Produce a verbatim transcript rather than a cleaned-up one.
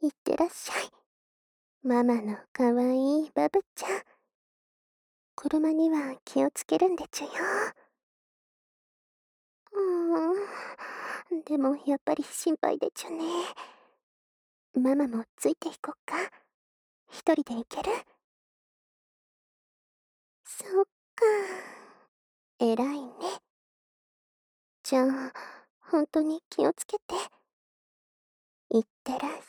いってらっしゃい。ママのかわいいバブちゃん。車には気をつけるんでちゅよ。うーん、でもやっぱり心配でちゅね。ママもついていこっか。一人で行ける？そっか。偉いね。じゃあ、ほんとに気をつけて。いってらっ